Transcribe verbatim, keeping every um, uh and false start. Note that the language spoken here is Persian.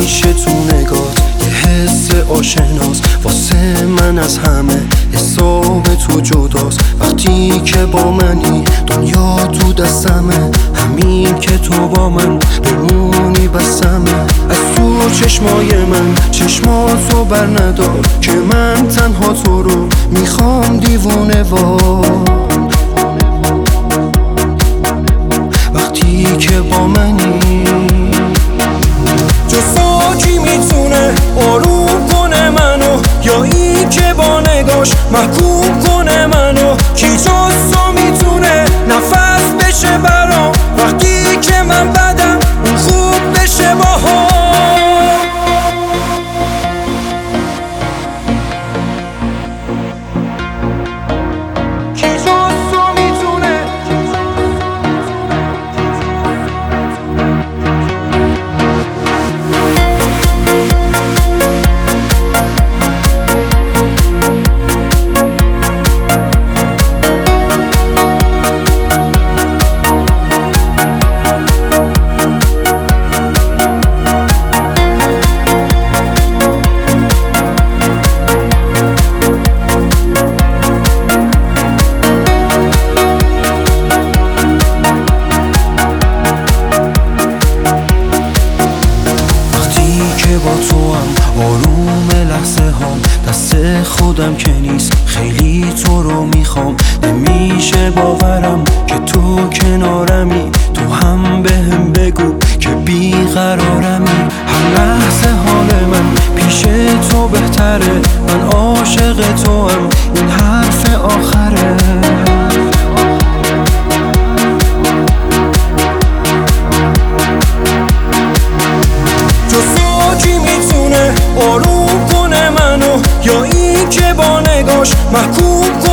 همیشه تو نگات یه حس آشناست، واسه من از همه حساب تو جداست. وقتی که با منی دنیا تو دستمه، همین که تو با من بمونی بسمه. از تو چشمای من چشماتو بر ندار که من تنها تو رو میخوام دیوونه وار. وقتی که با منی جز کی میتونه آروم کنه منو، یا این که با نگاش محکوم کنه منو. کی جز تو میتونه نفس بشه برام وقتی که من بدم اون خوب بشه باها. با تو هم آروم لحظه هام، دست خودم که نیست خیلی تو رو میخوام. نمیشه باورم که تو کنارمی، تو هم بهم بگو که بیقرارمی. هر لحظه حال من پیش تو بهتره، من عاشق تو هم این حرف آخره. آروم کنه منو، یا این که با نگاش محکوم کنه